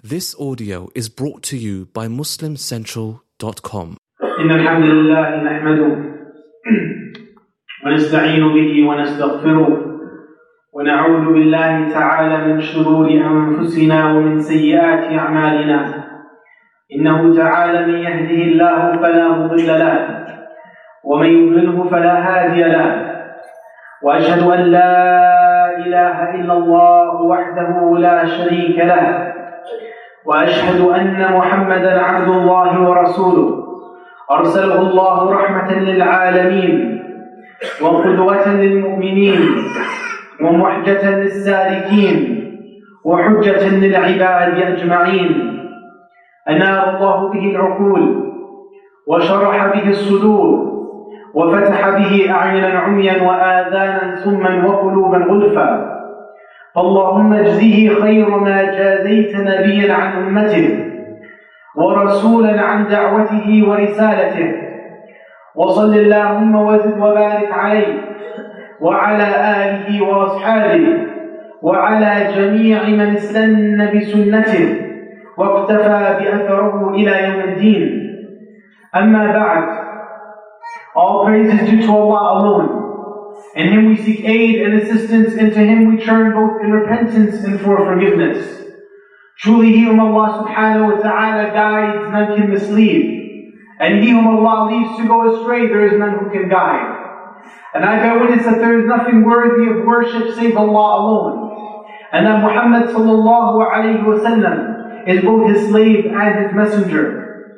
This audio is brought to you by MuslimCentral.com. إن الحمد لله نحمده ونستعين به ونستغفره ونعوذ بالله تعالى من شرور أنفسنا ومن سيئات أعمالنا إنه تعالى من يهده الله فلا مضل له ومن يضلله فلا هادي له وأشهد أن لا إله إلا الله وحده لا شريك له وأشهد أن محمدًا عبد الله ورسوله أرسله الله رحمة للعالمين وقدوة للمؤمنين ومحجة للسالكين وحجة للعباد أجمعين أنار الله به العقول وشرح به الصدور وفتح به أعينا عميا وآذانا صما وقلوبا غلفا اللهم اجزه خير ما جازيت نبيا عن أمته ورسولا عن دعوته ورسالته وصل اللهم وزد وبارك عليه وعلى آله وأصحابه وعلى جميع من استنى بسنته واقتفى بأثره إلى يوم الدين. أما بعد, all praise is due to Allah alone. In Him we seek aid and assistance, and to Him we turn both in repentance and for forgiveness. Truly He whom Allah subhanahu wa ta'ala guides, none can mislead. And He whom Allah leaves to go astray, there is none who can guide. And I bear witness that there is nothing worthy of worship save Allah alone. And that Muhammad sallallahu alayhi wa sallam is both His slave and His messenger.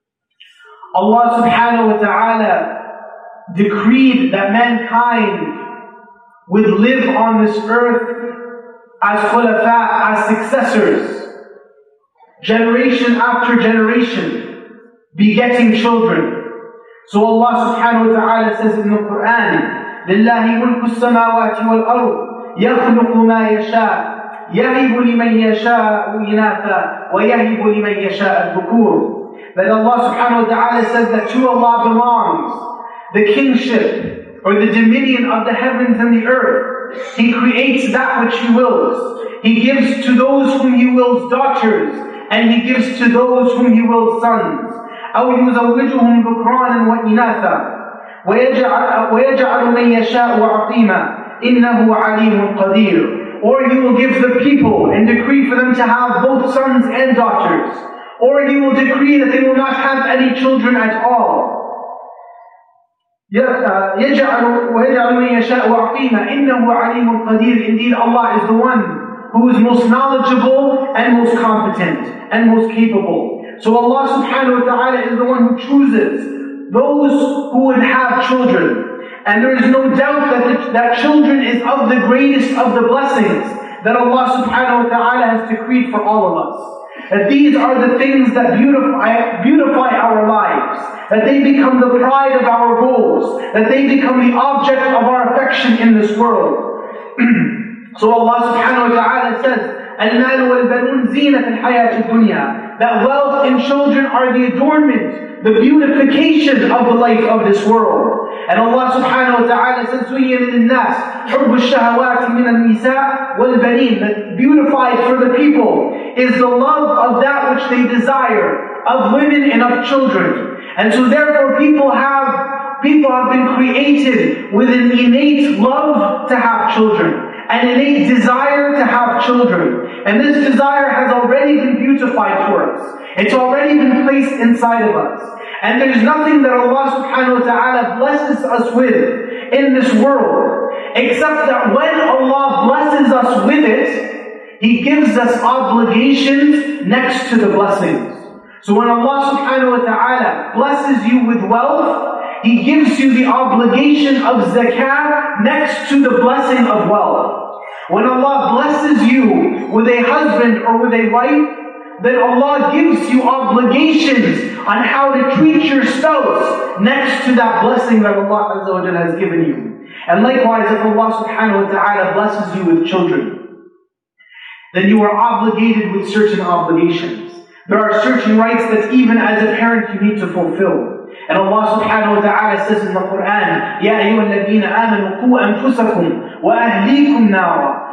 Allah subhanahu wa ta'ala decreed that mankind would live on this earth as khulafa, as successors, generation after generation, begetting children. So Allah subhanahu wa ta'ala says in the Quran, لِلَّهِ مُلْكُ السَّمَاوَاتِ وَالْأَرْضِ يَخْلُقُ مَا يَشَاءُ يَهِبُ لِمَنْ يَشَاءُ إِنَاثًا وَيَهِبُ لِمَنْ يَشَاءُ الذُّكُورَ. That Allah subhanahu wa ta'ala says that to Allah belongs the kingship or the dominion of the heavens and the earth. He creates that which He wills. He gives to those whom He wills daughters, and He gives to those whom He wills sons. أو يزوجهم ذكرانا وإناثا ويجعل من يشاء عقيما إنه عليم قدير. Or He will give the people and decree for them to have both sons and daughters. Or He will decree that they will not have any children at all. يجعل من يشاء عقيما إنه عليم قدير. Indeed, Allah is the one who is most knowledgeable and most competent and most capable. So Allah subhanahu wa ta'ala is the one who chooses those who would have children. And there is no doubt that children is of the greatest of the blessings that Allah subhanahu wa ta'ala has decreed for all of us. That these are the things that beautify our lives, that they become the pride of our goals, that they become the object of our affection in this world. So Allah subhanahu wa ta'ala says, الْمَالُ وَالْبَنُونَ زِينَةَ الْحَيَاةِ الدُّنْيَا. That wealth and children are the adornment, the beautification of the life of this world. And Allah subhanahu wa ta'ala says, زُيِّنَ لِلنَّاسِ حُبُّ الشَّهَوَاتِ مِنَ النِّسَاءِ وَالْبَنِينَ. That beautified for the people is the love of that which they desire, of women and of children. And so therefore people have been created with an innate love to have children, an innate desire to have children. And this desire has already been beautified for us. It's already been placed inside of us. And there's nothing that Allah subhanahu wa ta'ala blesses us with in this world, except that when Allah blesses us with it, He gives us obligations next to the blessings. So when Allah subhanahu wa ta'ala blesses you with wealth, He gives you the obligation of zakah next to the blessing of wealth. When Allah blesses you with a husband or with a wife, then Allah gives you obligations on how to treat your spouse next to that blessing that Allah Azza wa Jalla has given you. And likewise, if Allah subhanahu wa ta'ala blesses you with children, then you are obligated with certain obligations. There are certain rights that even as a parent you need to fulfill. And Allah subhanahu wa ta'ala says in the Quran, يَا أَيُّهَا الَّذِينَ آمَنُوا قُوا أَنفُسَكُمْ وَأَهْلِيكُمْ نَارًا.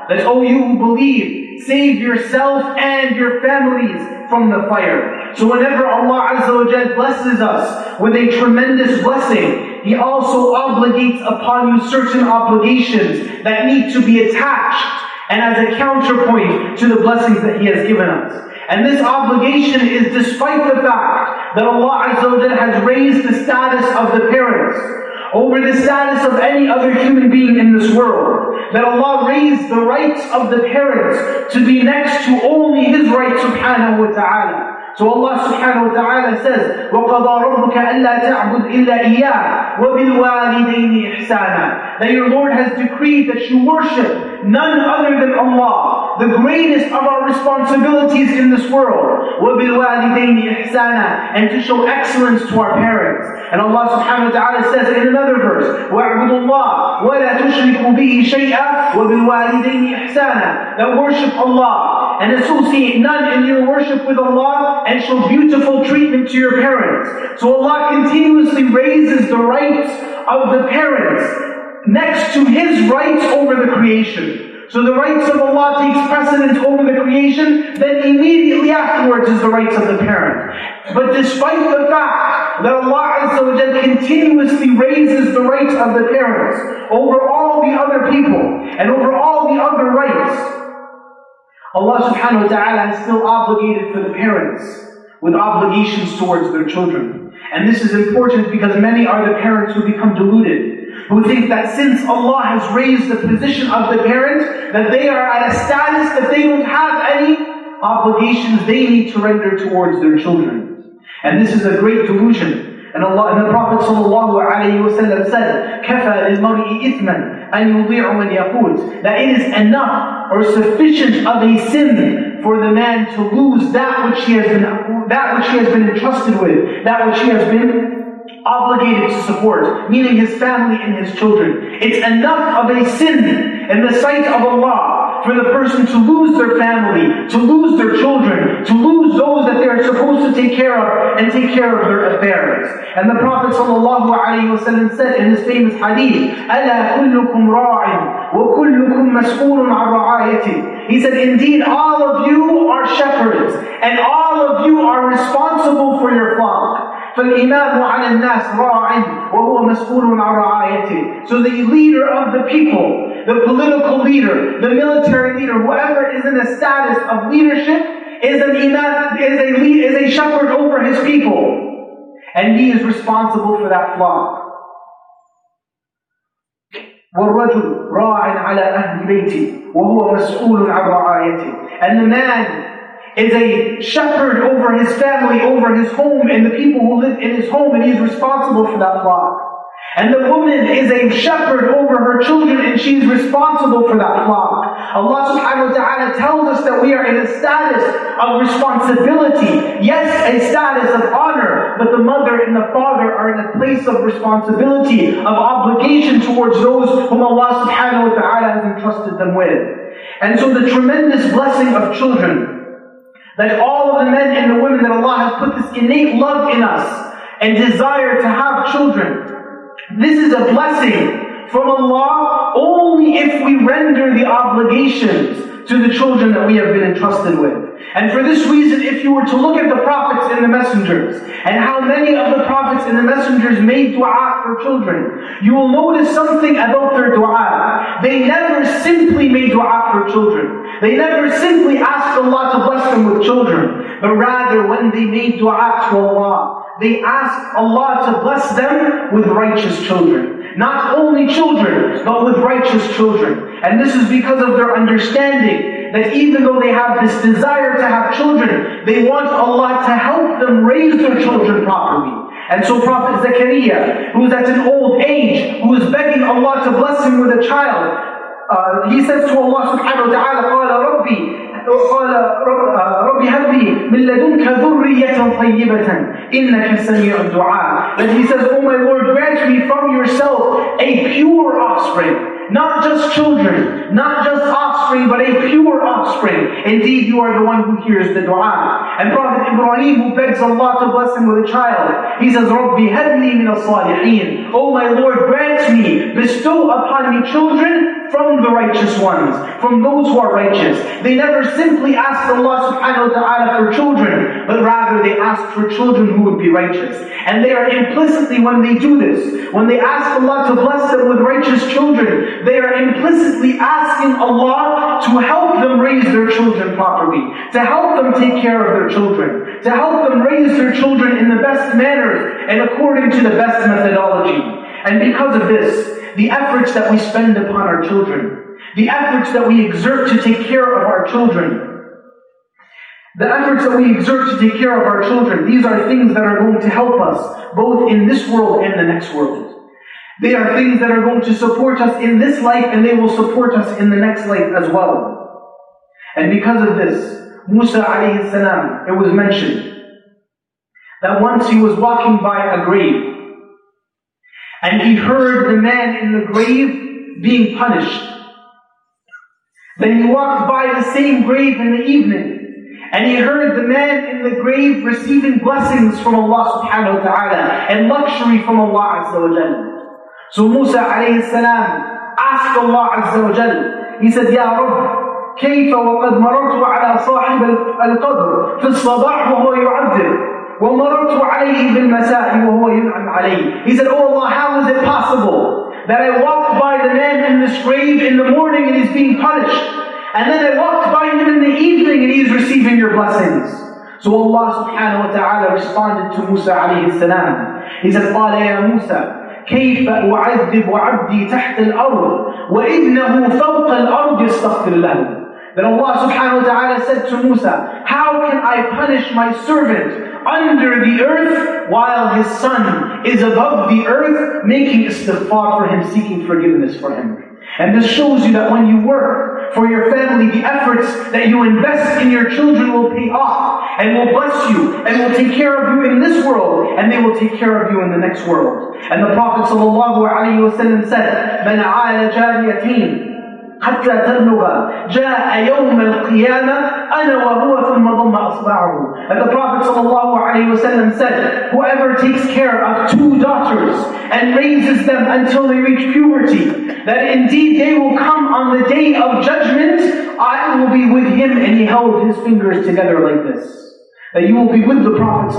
that, O you who believe, save yourself and your families from the fire. So whenever Allah Azza wa Jal blesses us with a tremendous blessing, He also obligates upon you certain obligations that need to be attached and as a counterpoint to the blessings that He has given us. And this obligation is despite the fact that Allah Azza wa Jal has raised the status of the parents over the status of any other human being in this world. That Allah raised the rights of the parents to be next to only His right subhanahu wa ta'ala. So Allah subhanahu wa ta'ala says, وَقَضَى رَبُّكَ أَلَّا تَعْبُدْ إِلَّا إِيَّاهُ وَبِالْوَالِدَيْنِ إِحْسَانًا. That your Lord has decreed that you worship none other than Allah, the greatest of our responsibilities in this world. وَبِالْوَالِدَيْنِ إِحْسَانًا. And to show excellence to our parents. And Allah subhanahu wa ta'ala says in another verse, وَاعْبُدُوا اللَّهَ وَلَا تُشْرِكُوا بِهِ شَيْئًا وَبِالْوَالِدَيْنِ إِحْسَانًا. That worship Allah and associate none in your worship with Allah, and show beautiful treatment to your parents. So Allah continuously raises the rights of the parents next to His rights over the creation. So the rights of Allah takes precedence over the creation, then immediately afterwards is the rights of the parent. But despite the fact that Allah Azza wa Jal continuously raises the rights of the parents over all the other people and over all the other rights, Allah subhanahu wa ta'ala is still obligated for the parents with obligations towards their children. And this is important because many are the parents who become deluded, who think that since Allah has raised the position of the parent, that they are at a status that they don't have any obligations they need to render towards their children. And this is a great delusion. And Allah and the Prophet ﷺ said, كَفَى لِلْمَرْءِ إِثْمًا أَنْ يُضِيعُ مَنْ يَقُولُ. That it is enough or sufficient of a sin for the man to lose that which he has been entrusted with, that which he has been obligated to support, meaning his family and his children. It's enough of a sin in the sight of Allah for the person to lose their family, to lose their children, to lose those that they are supposed to take care of and take care of their affairs. And the Prophet ﷺ said in his famous hadith, أَلَا كُلُّكُمْ رَاعٍ وَكُلُّكُمْ مَسْئُولٌ عَنْ رَعَايَتِهِ. He said, indeed, all of you are shepherds, and all of you are responsible for your flock. فَالْإِمَامُ عَلَى النَّاسِ رَاعٍ وَهُوَ مَسْئُولٌ عَنْ رَعَايَتِهِ. So the leader of the people, the political leader, the military leader, whoever is in a status of leadership, is an imam, is a shepherd over his people. And he is responsible for that flock. وَالرَّجُلُ رَاعٍ عَلَى أَهْلِ بَيْتِهِ وَهُوَ مَسْئُولٌ عَنْ رَعَايَتِهِ. And the man is a shepherd over his family, over his home, and the people who live in his home, and he is responsible for that flock. And the woman is a shepherd over her children, and she is responsible for that flock. Allah subhanahu wa ta'ala tells us that we are in a status of responsibility. Yes, a status of honor, but the mother and the father are in a place of responsibility, of obligation towards those whom Allah subhanahu wa ta'ala has entrusted them with. And so the tremendous blessing of children, that all of the men and the women, that Allah has put this innate love in us and desire to have children, this is a blessing from Allah only if we render the obligations to the children that we have been entrusted with. And for this reason, if you were to look at the prophets and the messengers, and how many of the prophets and the messengers made dua for children, you will notice something about their dua. They never simply made dua for children. They never simply asked Allah to bless them with children. But rather, when they made dua to Allah, they asked Allah to bless them with righteous children. Not only children, but with righteous children. And this is because of their understanding that even though they have this desire to have children, they want Allah to help them raise their children properly. And so Prophet Zakaria, who is at an old age, who is begging Allah to bless him with a child, he says to Allah subhanahu wa ta'ala, قال ربي هب لي من لدنك ذرية طيبة إنك سميع الدعاء. That he says, oh my Lord, grant me from yourself a pure offspring. Not just children, not just offspring, but a pure offspring. Indeed, you are the one who hears the dua. And Prophet Ibrahim, who begs Allah to bless him with a child, he says, Rabbi habli min as-salihin. Oh my Lord, grant me, bestow upon me children from the righteous ones, from those who are righteous. They never simply asked Allah subhanahu wa ta'ala for children, but rather they asked for children who would be righteous. And they are implicitly, when they do this, when they ask Allah to bless them with righteous children, they are implicitly asking Allah to help them raise their children properly, to help them take care of their children, to help them raise their children in the best manners and according to the best methodology. And because of this, the efforts that we spend upon our children, the efforts that we exert to take care of our children, these are things that are going to help us both in this world and the next world. They are things that are going to support us in this life, and they will support us in the next life as well. And because of this, Musa alayhi salam, it was mentioned that once he was walking by a grave, and he heard the man in the grave being punished. Then he walked by the same grave in the evening, and he heard the man in the grave receiving blessings from Allah subhanahu wa ta'ala, and luxury from Allah azza wa jal. So Musa alayhi salam asked Allah azza wa jal, he said, Ya Rabb, كيف وقد مررت على صاحب القبر في الصباح وهو يعذب ومررت عليه بالمساء وهو ينعم عليه. He said, Oh Allah, how is it possible that I walked by the man in this grave in the morning and he's being punished, and then I walked by him in the evening and he is receiving your blessings? So Allah subhanahu wa ta'ala responded to Musa alayhi salam. He said, قال يا موسى كيف أعذب عبدي تحت الأرض وإنه فوق الأرض يستغفر له. Then Allah subhanahu wa ta'ala said to Musa, how can I punish my servant under the earth while his son is above the earth making istighfar for him, seeking forgiveness for him? And this shows you that when you work for your family, the efforts that you invest in your children will pay off and will bless you and will take care of you in this world, and they will take care of you in the next world. And the Prophet ﷺ said, مَنْ عَالَ جَارِيَتَيْنِ حتى تبلغ جاء يوم القيامة أنا وهو ثم ضم أصبعه. And the Prophet ﷺ said, whoever takes care of two daughters and raises them until they reach puberty, that indeed they will come on the day of judgment, I will be with him. And he held his fingers together like this. That you will be with the Prophet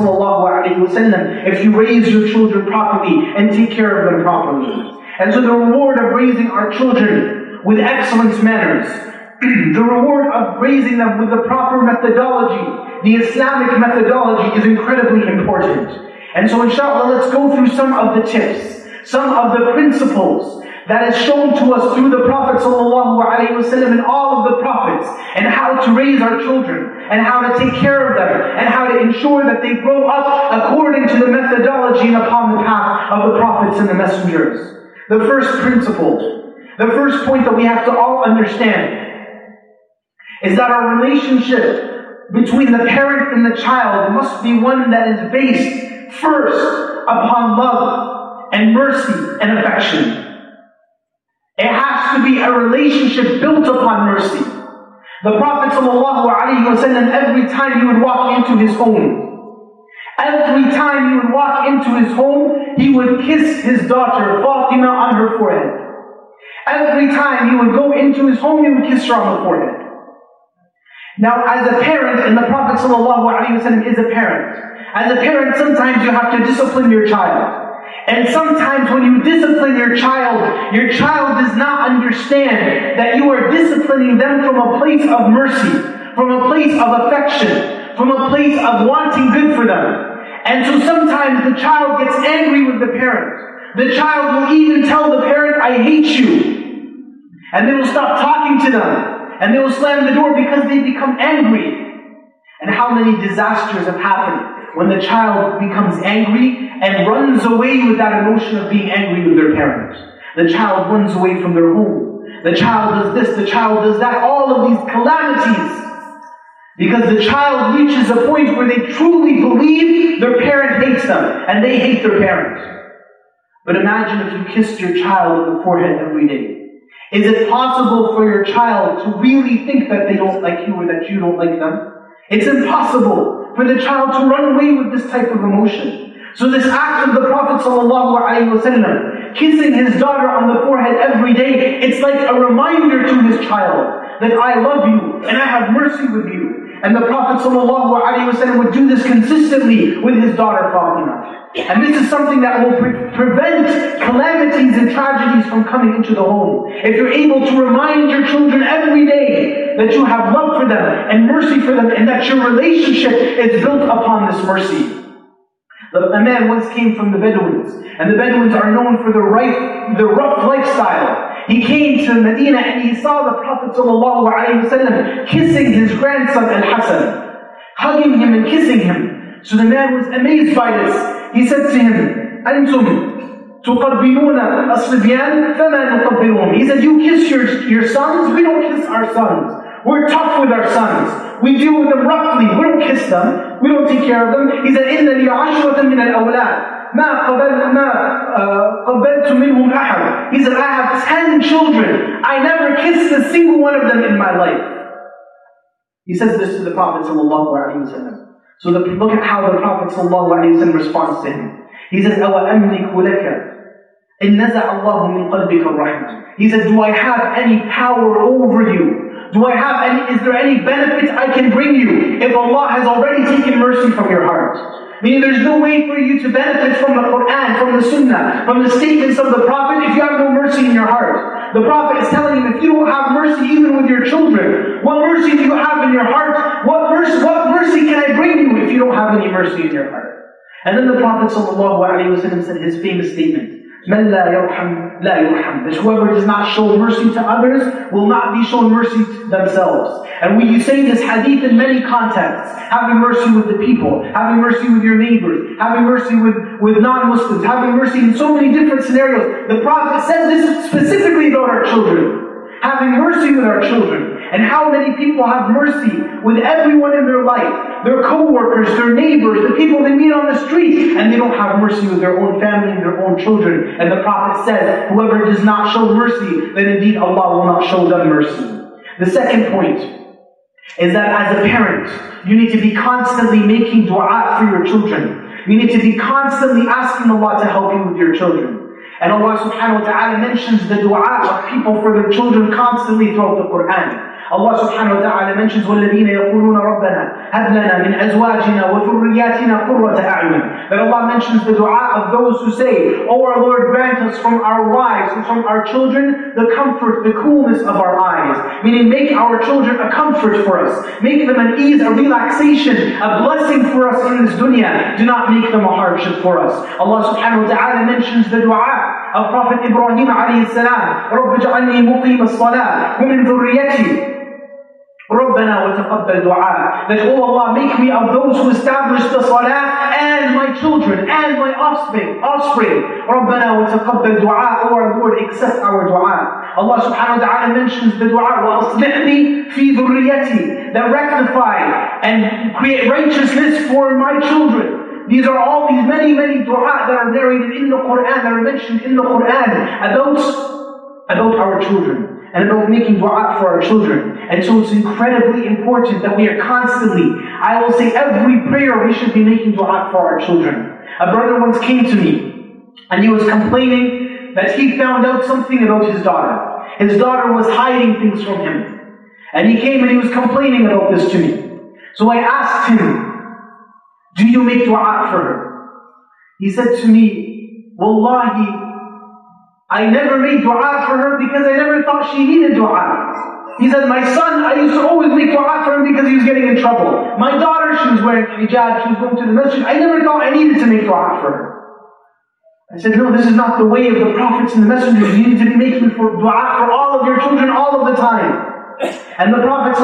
ﷺ if you raise your children properly and take care of them properly. And so the reward of raising our children with excellent manners, the reward of raising them with the proper methodology, the Islamic methodology, is incredibly important. And so inshallah, let's go through some of the tips, some of the principles that is shown to us through the Prophet ﷺ and all of the prophets, and how to raise our children, and how to take care of them, and how to ensure that they grow up according to the methodology and upon the path of the prophets and the messengers. The first principle, the first point that we have to all understand is that our relationship between the parent and the child must be one that is based first upon love and mercy and affection. It has to be a relationship built upon mercy. The Prophet ﷺ, every time he would walk into his home, he would kiss his daughter Fatima on her forehead. Every time he would go into his home, he would kiss her on the forehead. Now, as a parent, and the Prophet ﷺ is a parent, as a parent, sometimes you have to discipline your child. And sometimes when you discipline your child does not understand that you are disciplining them from a place of mercy, from a place of affection, from a place of wanting good for them. And so sometimes the child gets angry with the parent. The child will even tell the parent, I hate you. And they will stop talking to them. And they will slam the door because they become angry. And how many disasters have happened when the child becomes angry and runs away with that emotion of being angry with their parents. The child runs away from their home. The child does this, the child does that. All of these calamities. Because the child reaches a point where they truly believe their parent hates them. And they hate their parents. But imagine if you kissed your child on the forehead every day. Is it possible for your child to really think that they don't like you or that you don't like them? It's impossible. for the child to run away with this type of emotion. So this act of the Prophet ﷺ, kissing his daughter on the forehead every day, it's like a reminder to his child that I love you and I have mercy with you. And the Prophet ﷺ would do this consistently with his daughter Fatima. And this is something that will prevent calamities and tragedies from coming into the home. If you're able to remind your children every day that you have love for them and mercy for them, and that your relationship is built upon this mercy. A man once came from the Bedouins, and the Bedouins are known for the rough lifestyle. He came to Medina and he saw the Prophet ﷺ kissing his grandson Al-Hassan, hugging him and kissing him. So the man was amazed by this. He said to him, أَنْتُمْ تُقَبِّلُونَ الصِّبْيَانَ فَمَا نُقَبِّلُهُمْ. He said, you kiss your sons, we don't kiss our sons. We're tough with our sons. We deal with them roughly. We don't kiss them. We don't take care of them. He said, إِنَّ لِي عَشْرَةً مِنَ الْأَوْلَادِ مَا قَبَلْتُ مِنْهُمْ أَحَدٍ. He said, I have 10 children. I never kissed a single one of them in my life. He says this to the Prophet ﷺ. So look at how the Prophet ﷺ responds to him. He says, أَوَأَمْلِكُ لَكَ إِنْ نَزَعَ اللَّهُ مِنْ قَلْبِكَ الرَّحْمَةِ. He said, do I have any power over you? Is there any benefit I can bring you if Allah has already taken mercy from your heart? Meaning there's no way for you to benefit from the Quran, from the Sunnah, from the statements of the Prophet if you have no mercy in your heart. The Prophet is telling him, if you don't have mercy even with your children, what mercy do you have in your heart? What mercy can I bring you if you don't have any mercy in your heart? And then the Prophet ﷺ said his famous statement, مَنْ لَا يَرْحَمْ لَا يُرْحَمْ. That whoever does not show mercy to others will not be shown mercy to themselves. And you say this hadith in many contexts. Having mercy with the people, having mercy with your neighbors, having mercy with non-Muslims, having mercy in so many different scenarios. The Prophet said this specifically about our children. Having mercy with our children. And how many people have mercy with everyone in their life, their co-workers, their neighbors, the people they meet on the street, and they don't have mercy with their own family and their own children. And the Prophet says, whoever does not show mercy, then indeed Allah will not show them mercy. The second point is that as a parent, you need to be constantly making dua for your children. You need to be constantly asking Allah to help you with your children. And Allah subhanahu wa ta'ala mentions the dua of people for their children constantly throughout the Quran. Allah subhanahu wa ta'ala mentions وَالَّذِينَ يَقُولُونَ رَبَّنَا هَبْ لَنَا مِنْ أَزْوَاجِنَا وَذُرِّيَّاتِنَا قُرَّةَ أَعْيُنٍ. That Allah mentions the dua of those who say, O our Lord, grant us from our wives and from our children the comfort, the coolness of our eyes. Meaning make our children a comfort for us. Make them an ease, a relaxation, a blessing for us in this dunya. Do not make them a hardship for us. Allah subhanahu wa ta'ala mentions the dua of Prophet Ibrahim alayhi salam. رَبِّ اجْعَلْنِي مُقِيمَ الصَّلَاةِ وَمِنْ ذُرِّيَّتِي رَبَّنَا وَتَقَبَّلْ دُعَاء. That, oh Allah, make me of those who establish the salah and my children and my offspring. رَبَّنَا وَتَقَبَّلْ دُعَاء. Oh our Lord, accept our dua. Allah subhanahu wa ta'ala mentions the dua, وَأَصْلِحْنِي فِي ذُرِّيَّتِي. That rectify and create righteousness for my children. These are all these many dua that are narrated in the Quran, that are mentioned in the Quran about our children. And about making dua for our children. And so it's incredibly important that we are constantly, I will say every prayer we should be making dua for our children. A brother once came to me and he was complaining that he found out something about his daughter. His daughter was hiding things from him. And he came and he was complaining about this to me. So I asked him, do you make dua for her? He said to me, Wallahi, I never made dua for her because I never thought she needed dua. He said, my son, I used to always make dua for him because he was getting in trouble. My daughter, she was wearing hijab, she was going to the masjid. I never thought I needed to make dua for her. I said, no, this is not the way of the prophets and the messengers. You need to be making dua for all of your children all of the time. And the Prophet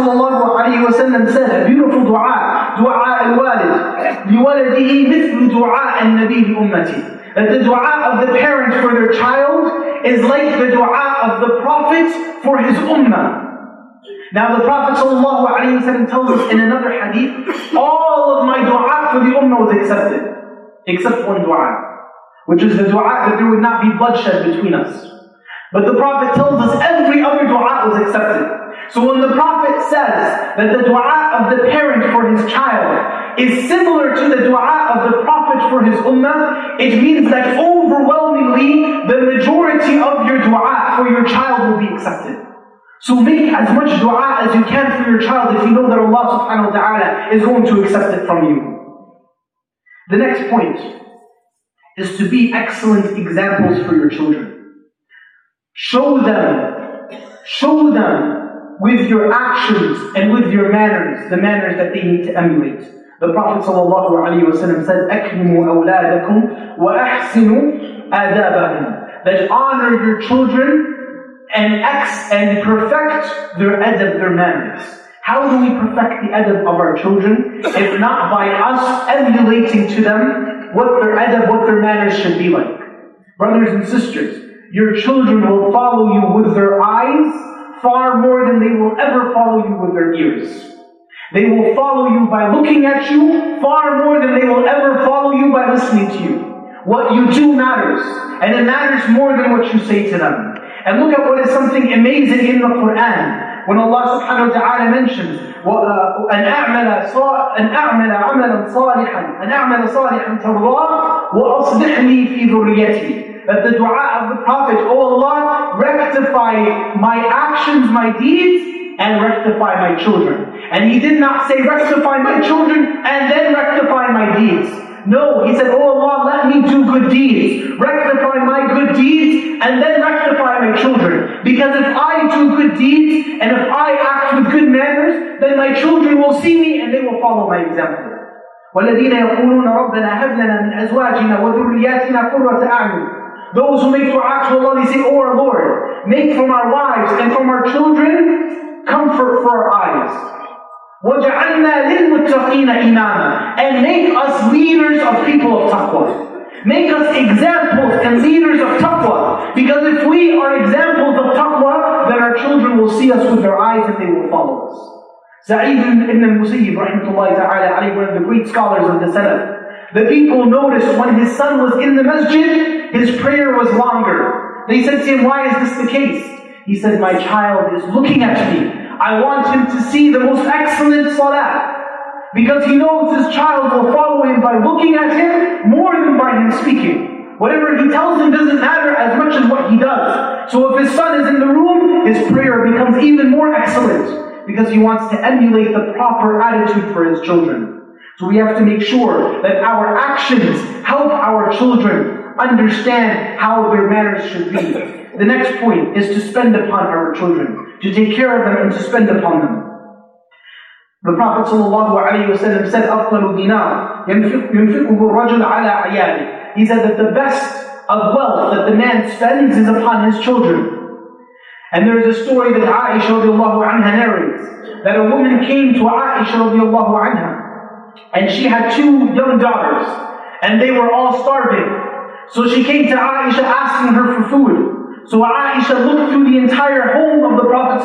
ﷺ said, a beautiful dua, dua al-walid, liwaladihi mithlu dua al-nabi li ummati. That the dua of the parent for their child is like the dua of the Prophet for his ummah. Now the Prophet ﷺ tells us in another hadith, all of my dua for the ummah was accepted, except one dua, which is the dua that there would not be bloodshed between us. But the Prophet tells us every other dua was accepted. So when the Prophet says that the dua of the parent for his child is similar to the dua of the Prophet for his ummah, it means that overwhelmingly the majority of your dua for your child will be accepted. So make as much dua as you can for your child if you know that Allah subhanahu wa ta'ala is going to accept it from you. The next point is to be excellent examples for your children. Show them with your actions and with your manners, the manners that they need to emulate. The Prophet ﷺ said, أَكْرِمُوا أَوْلَادَكُمْ وَأَحْسِنُوا آدَابَهُمْ. That honor your children and perfect their adab, their manners. How do we perfect the adab of our children? If not by us emulating to them what their adab, what their manners should be like. Brothers and sisters, your children will follow you with their eyes far more than they will ever follow you with their ears. They will follow you by looking at you far more than they will ever follow you by listening to you. What you do matters, and it matters more than what you say to them. And look at what is something amazing in the Quran. When Allah subhanahu wa ta'ala mentions, أَنْ أَعْمَلَ عَمَلًا صَالِحًا تَرْضَاهُ وَأَصْلِحْ لِي فِي ذُرِّيَّتِي. That the dua of the Prophet, oh Allah, rectify my actions, my deeds, and rectify my children. And he did not say rectify my children and then rectify my deeds. No, he said, oh Allah, let me do good deeds. Rectify my good deeds and then rectify my children. Because if I do good deeds and if I act with good manners, then my children will see me and they will follow my example. وَالَّذِينَ يَقُولُونَ رَبَّنَا هَبْ لَنَا مِنْ أَزْوَاجِنَا وَذُرِّيَّاتِنَا قُرَّةَ أَعْيُنٍ. Those who make dua to Allah, they say, oh our Lord, make from our wives and from our children comfort for our eyes. وَجَعَلْنَا لِلْمُتَّقِينَ إِمَامًا. And make us leaders of people of taqwa. Make us examples and leaders of taqwa. Because if we are examples of taqwa, then our children will see us with their eyes and they will follow us. Sa'id ibn al-Musayyib, rahmatullahi ta'ala alayhi, one of the great scholars of the Salaf, the people noticed when his son was in the masjid, his prayer was longer. They said to him, why is this the case? He said, my child is looking at me. I want him to see the most excellent salah. Because he knows his child will follow him by looking at him more than by him speaking. Whatever he tells him doesn't matter as much as what he does. So if his son is in the room, his prayer becomes even more excellent. Because he wants to emulate the proper attitude for his children. So we have to make sure that our actions help our children understand how their manners should be. The next point is to spend upon our children, to take care of them and to spend upon them. The Prophet ﷺ said, أَفْضَلُ دِينَارٍ يُنْفِقُهُ الرَّجُلُ عَلَىٰ عِيَالِهِ. He said that the best of wealth that the man spends is upon his children. And there is a story that Aisha radiallahu anha narrates, that a woman came to Aisha radiallahu anha, and she had 2 young daughters, and they were all starving. So she came to Aisha asking her for food. So Aisha looked through the entire home of the Prophet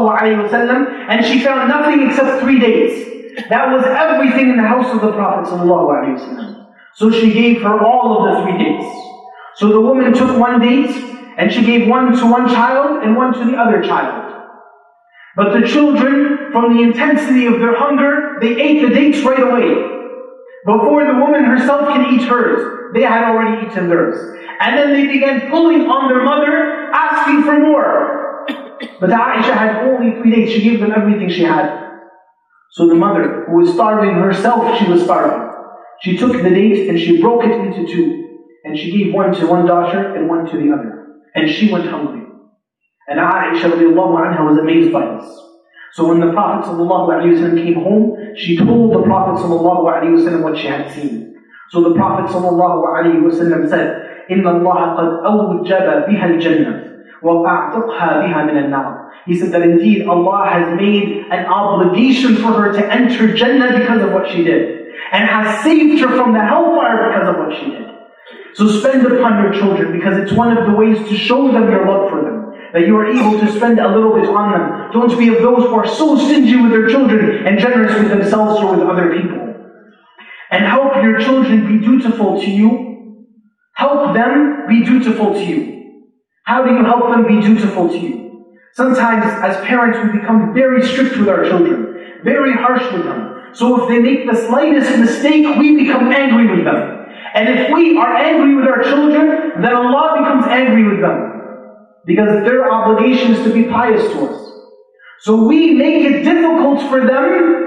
ﷺ, and she found nothing except 3 dates. That was everything in the house of the Prophet ﷺ. So she gave her all of the 3 dates. So the woman took 1 date, and she gave one to one child and one to the other child. But the children, from the intensity of their hunger, they ate the dates right away. Before the woman herself can eat hers, they had already eaten theirs. And then they began pulling on their mother, asking for more. But Aisha had only 3 days. She gave them everything she had. So the mother, who was starving herself, she was starving. She took the date and she broke it into 2. And she gave one to one daughter and one to the other. And she went hungry. And Aisha radiallahu anha was amazed by this. So when the Prophet ﷺ came home, she told the Prophet ﷺ what she had seen. So the Prophet ﷺ said, إِنَّ اللَّهَ قَدْ أَوْجَبَ بِهَا الْجَنَّةِ وَأَعْتَقْهَا بِهَا مِنَ النَّارِ. He said that indeed Allah has made an obligation for her to enter Jannah because of what she did, and has saved her from the hellfire because of what she did. So spend upon your children, because it's one of the ways to show them your love for them, that you are able to spend a little bit on them. Don't be of those who are so stingy with their children and generous with themselves or with other people. And help your children be dutiful to you. Help them be dutiful to you. How do you help them be dutiful to you? Sometimes as parents we become very strict with our children, very harsh with them. So if they make the slightest mistake, we become angry with them. And if we are angry with our children, then Allah becomes angry with them. Because their obligation is to be pious to us. So we make it difficult for them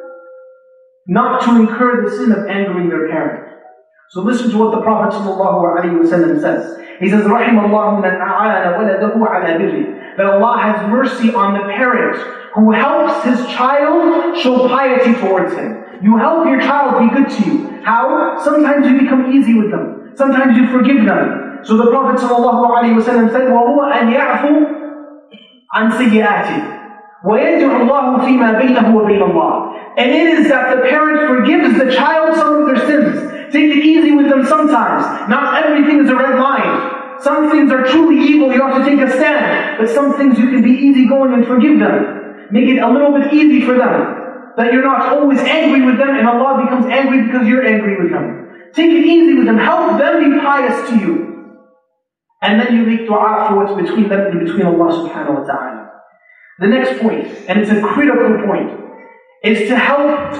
not to incur the sin of angering their parent. So listen to what the Prophet ﷺ says. He says, رَحِمَ اللَّهُ مَنْ أَعَانَ وَلَدَهُ عَلَى بِرِّهِ. That Allah has mercy on the parent who helps his child show piety towards him. You help your child be good to you. How? Sometimes you become easy with them. Sometimes you forgive them. So the Prophet ﷺ said, وَهُوَ أَنْ يَعْفُوا عَنْ سَيِّئَاتِهِ وَيَدْعُ اللَّهُ فِي مَا بَيْنَهُ وَبَيْنَ اللَّهِ. And it is that the parent forgives the child some of their sins. Take it easy with them sometimes. Not everything is a red line. Some things are truly evil, you have to take a stand. But some things you can be easygoing and forgive them. Make it a little bit easy for them. That you're not always angry with them and Allah becomes angry because you're angry with them. Take it easy with them. Help them be pious to you. And then you make dua for what's between them and between Allah subhanahu wa ta'ala. The next point, and it's a critical point, is to help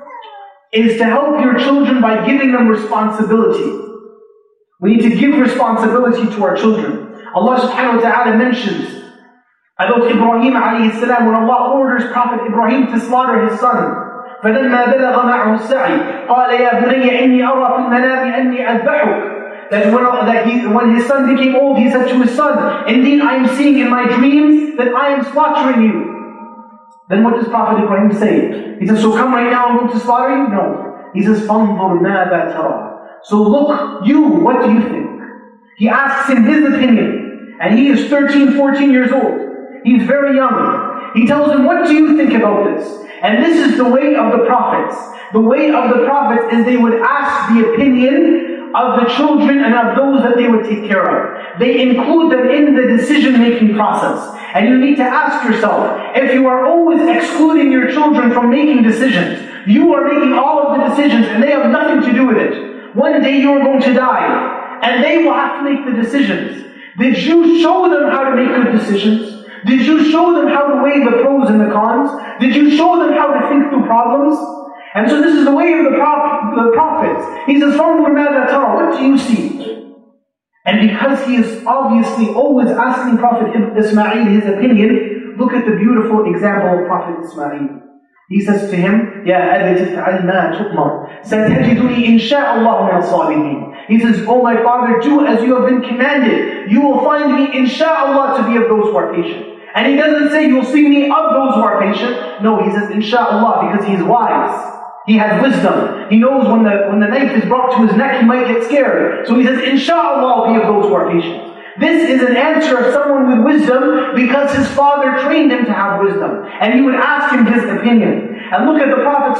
your children by giving them responsibility. We need to give responsibility to our children. Allah subhanahu wa ta'ala mentions about Ibrahim alayhi salam, when Allah orders Prophet Ibrahim to slaughter his son. فَلَمَّا بَلَغَ مَعَهُ السَّعْيِ قَالَ يَا بُنَيَّ إِنِّي أَرَى فِي الْمَنَامِ أَنِّي أَذْبَحُكَ. That when his son became old, he said to his son, indeed I am seeing in my dreams that I am slaughtering you. Then what does Prophet Ibrahim say? He says, so come right now and go to slaughter you? No. He says, فَانْظُرْ مَاذَا تَرَى. So look, you, what do you think? He asks him his opinion. And he is 13, 14 years old. He's very young. He tells him, what do you think about this? And this is the way of the prophets. The way of the prophets is they would ask the opinion of the children and of those that they would take care of. They include them in the decision-making process. And you need to ask yourself, if you are always excluding your children from making decisions, you are making all of the decisions and they have nothing to do with it. One day you are going to die, and they will have to make the decisions. Did you show them how to make good decisions? Did you show them how to weigh the pros and the cons? Did you show them how to think through problems? And so this is the way of the prophets. He says, what do you see? And because he is obviously always asking Prophet Ismail his opinion, look at the beautiful example of Prophet Ismail. He says to him, يَا أَبَتِ افْعَلْ مَا تُؤْمَرْ سَتَجِدُنِي إِنْ شَاءَ اللَّهُ مِنَ الصَّابِرِينَ. He says, oh my father, do as you have been commanded. You will find me, insha'Allah, to be of those who are patient. And he doesn't say, you'll see me of those who are patient. No, he says, insha'Allah, because he's wise. He has wisdom. He knows when the knife is brought to his neck, he might get scared. So he says, insha'Allah, I'll be of those who are patient. This is an answer of someone with wisdom because his father trained him to have wisdom. And he would ask him his opinion. And look at the Prophet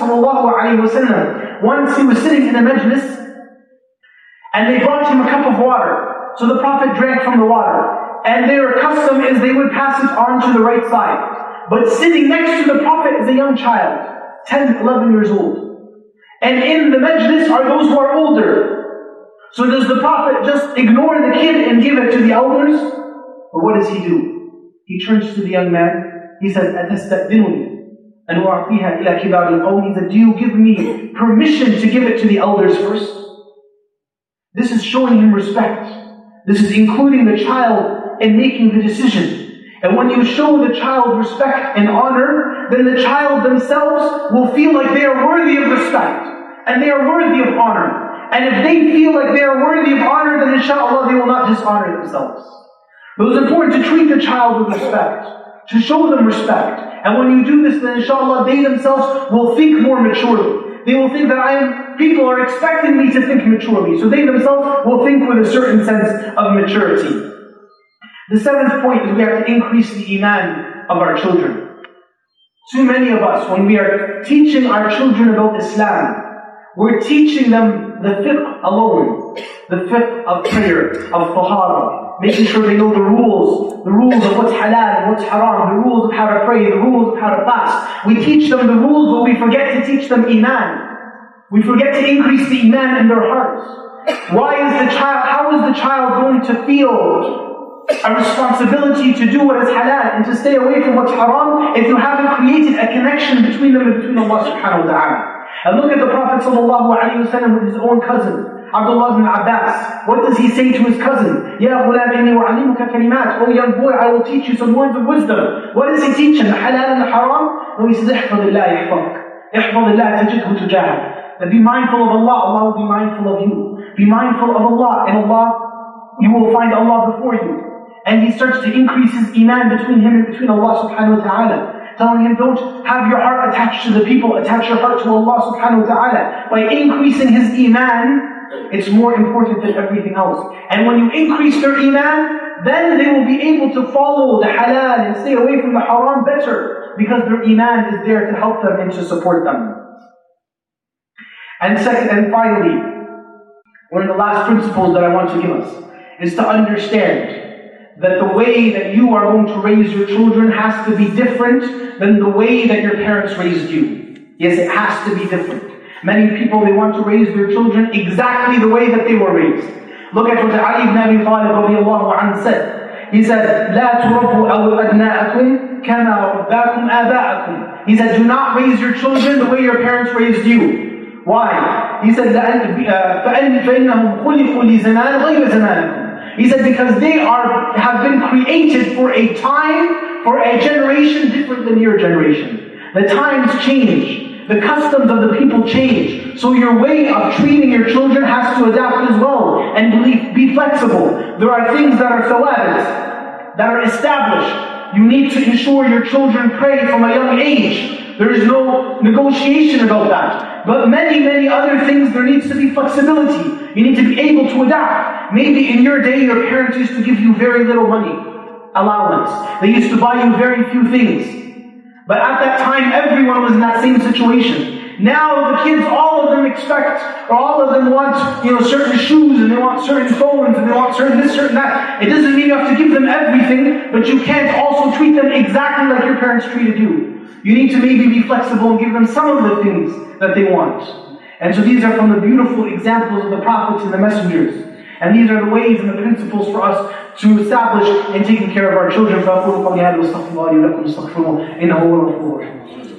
ﷺ. Once he was sitting in a majlis, and they brought him a cup of water. So the Prophet drank from the water. And their custom is they would pass it on to the right side. But sitting next to the Prophet is a young child, 10, 11 years old. And in the majlis are those who are older. So does the Prophet just ignore the kid and give it to the elders? Or what does he do? He turns to the young man. He says, أَتَسْتَأْذِنُنِي أَنْ أُعْطِيهَا إِلَى كِبَارِ الْقَوْمِ. He said, do you give me permission to give it to the elders first? This is showing him respect. This is including the child in making the decision. And when you show the child respect and honor, then the child themselves will feel like they are worthy of respect. And they are worthy of honor. And if they feel like they are worthy of honor, then inshallah they will not dishonor themselves. It was important to treat the child with respect, to show them respect. And when you do this, then inshallah they themselves will think more maturely. They will think that people are expecting me to think maturely. So they themselves will think with a certain sense of maturity. The seventh point is we have to increase the iman of our children. Too many of us, when we are teaching our children about Islam, we're teaching them the fiqh alone. The fiqh of prayer, of tahara, making sure they know the rules of what's halal and what's haram, the rules of how to pray, the rules of how to fast. We teach them the rules, but we forget to teach them iman. We forget to increase the iman in their hearts. How is the child going to feel a responsibility to do what is halal and to stay away from what's haram if you haven't created a connection between them and between Allah subhanahu wa ta'ala. And look at the Prophet sallallahu alayhi wa sallam with his own cousin, Abdullah ibn Abbas. What does he say to his cousin? Ya ghulam inni wa'alimuka kalimat. Oh young boy, I will teach you some words of wisdom. What does he teach him? The halal and the haram? No, he says, ihfadillah yahfadk. Ihfadillah tajidhu tujahak. That be mindful of Allah, Allah will be mindful of you. Be mindful of Allah, and Allah, you will find Allah before you. And he starts to increase his iman between him and between Allah subhanahu wa ta'ala. Telling him, don't have your heart attached to the people, attach your heart to Allah subhanahu wa ta'ala. By increasing his iman, it's more important than everything else. And when you increase their iman, then they will be able to follow the halal and stay away from the haram better, because their iman is there to help them and to support them. And second and finally, one of the last principles that I want to give us is to understand that the way that you are going to raise your children has to be different than the way that your parents raised you. Yes, it has to be different. Many people, they want to raise their children exactly the way that they were raised. Look at what Ali ibn Abi Talib radiallahu anhu said. He said, لا تربوا أبناءكم كما رباكم آباءكم. He said, do not raise your children the way your parents raised you. Why? He said, فإنهم خلقوا لزمان غير زمانكم. He said, because they have been created for a time, for a generation different than your generation. The times change. The customs of the people change. So your way of treating your children has to adapt as well. And be flexible. There are things that are thawabit, that are established. You need to ensure your children pray from a young age. There is no negotiation about that. But many other things, there needs to be flexibility. You need to be able to adapt. Maybe in your day, your parents used to give you very little money, allowance. They used to buy you very few things. But at that time, everyone was in that same situation. Now the kids, all of them expect, or all of them want, certain shoes, and they want certain phones, and they want certain this, certain that. It doesn't mean you have to give them everything, but you can't also treat them exactly like your parents treated you. You need to maybe be flexible and give them some of the things that they want. And so these are from the beautiful examples of the prophets and the messengers. And these are the ways and the principles for us to establish in taking care of our children. فَأَقُولُ قَوْلِي هَذَا وَأَسْتَغْفِرُ اللَّهَ لِي وَلَكُمْ اسْتَغْفِرُوهُ إِنَّهُ هُوَ الْغَفُورُ الرَّحِيمُ.